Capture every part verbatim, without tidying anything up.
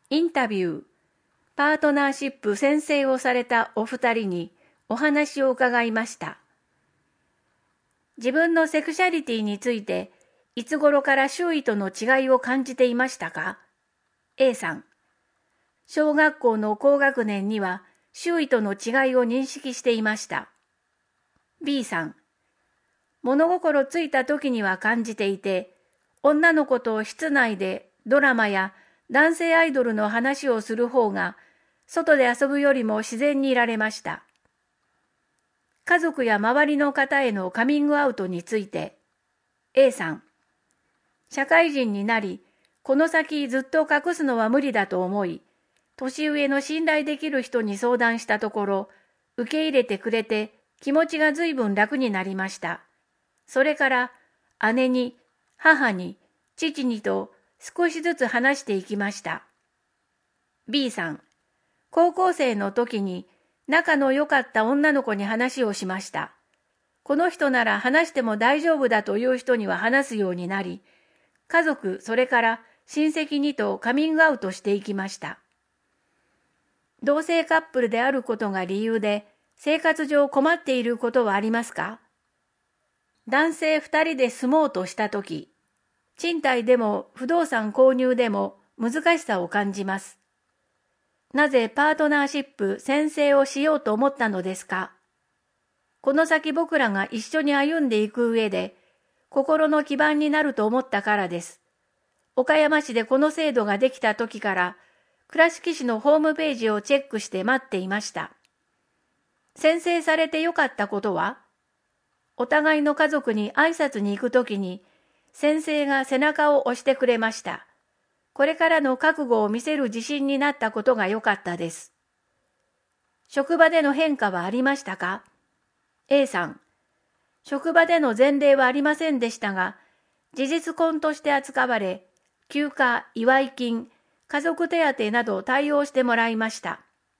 インタビュー、パートナーシップ宣誓をされたお二人にお話を伺いました。自分のセクシャリティについて、いつ頃から周囲との違いを感じていましたか？ A さん、小学校の高学年には周囲との違いを認識していました。B さん、物心ついた時には感じていて、女の子と室内でドラマや男性アイドルの話をする方が、外で遊ぶよりも自然にいられました。家族や周りの方へのカミングアウトについて、A さん、社会人になり、この先ずっと隠すのは無理だと思い、年上の信頼できる人に相談したところ、受け入れてくれて気持ちが随分楽になりました。それから姉に、母に、父にと少しずつ話していきました。B さん、高校生の時に仲の良かった女の子に話をしました。この人なら話しても大丈夫だという人には話すようになり、家族、それから親戚にとカミングアウトしていきました。同性カップルであることが理由で、生活上困っていることはありますか？男性二人で住もうとしたとき、賃貸でも不動産購入でも難しさを感じます。なぜパートナーシップ宣誓をしようと思ったのですか？この先僕らが一緒に歩んでいく上で、心の基盤になると思ったからです。岡山市でこの制度ができた時から、倉敷市のホームページをチェックして待っていました。宣誓されてよかったことは？お互いの家族に挨拶に行くときに、先生が背中を押してくれました。これからの覚悟を見せる自信になったことが良かったです。職場での変化はありましたか？ A さん、職場での前例はありませんでしたが、事実婚として扱われ、休暇、祝い金、家族手当など対応してもらいました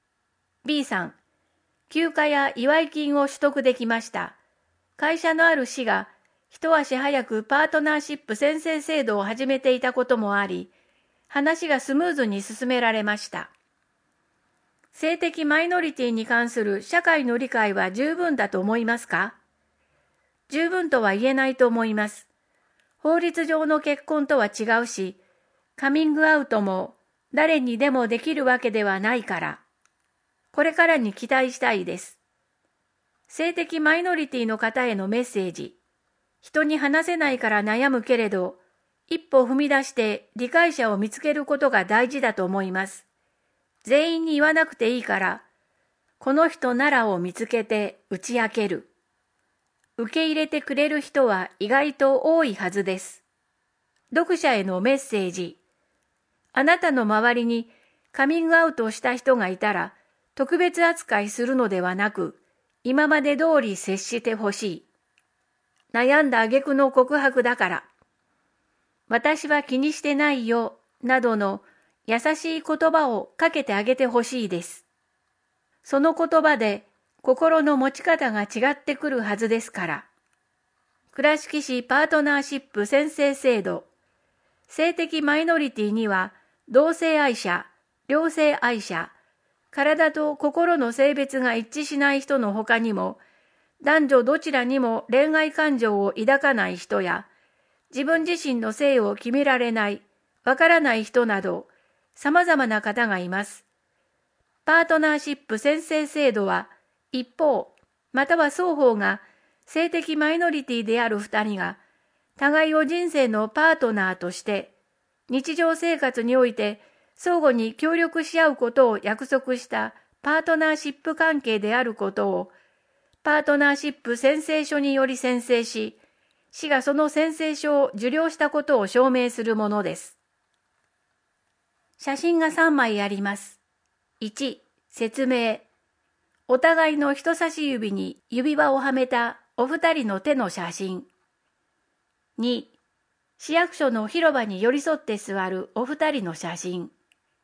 。B さん、休暇や祝い金を取得できました。会社のある市が一足早くパートナーシップ宣誓制度を始めていたこともあり、話がスムーズに進められました。性的マイノリティに関する社会の理解は十分だと思いますか？十分とは言えないと思います。法律上の結婚とは違うし、カミングアウトも誰にでもできるわけではないから、これからに期待したいです。性的マイノリティの方へのメッセージ。人に話せないから悩むけれど、一歩踏み出して理解者を見つけることが大事だと思います。全員に言わなくていいから、この人ならを見つけて打ち明ける。受け入れてくれる人は意外と多いはずです。読者へのメッセージ。あなたの周りにカミングアウトをした人がいたら、特別扱いするのではなく、今まで通り接してほしい。悩んだ挙句の告白だから。私は気にしてないよ、などの優しい言葉をかけてあげてほしいです。その言葉で心の持ち方が違ってくるはずですから。倉敷市パートナーシップ宣誓制度。性的マイノリティには同性愛者、両性愛者、体と心の性別が一致しない人の他にも、男女どちらにも恋愛感情を抱かない人や、自分自身の性を決められない、わからない人など、様々な方がいます。パートナーシップ宣誓制度は、一方、または双方が性的マイノリティである二人が、互いを人生のパートナーとして、日常生活において相互に協力し合うことを約束したパートナーシップ関係であることを、パートナーシップ宣誓書により宣誓し、市がその宣誓書を受領したことを証明するものです。写真がさんまいあります。いち、説明。お互いの人差し指に指輪をはめたお二人の手の写真。に、市役所の広場に寄り添って座るお二人の写真。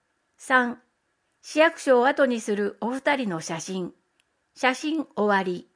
さん、市役所を後にするお二人の写真。写真終わり。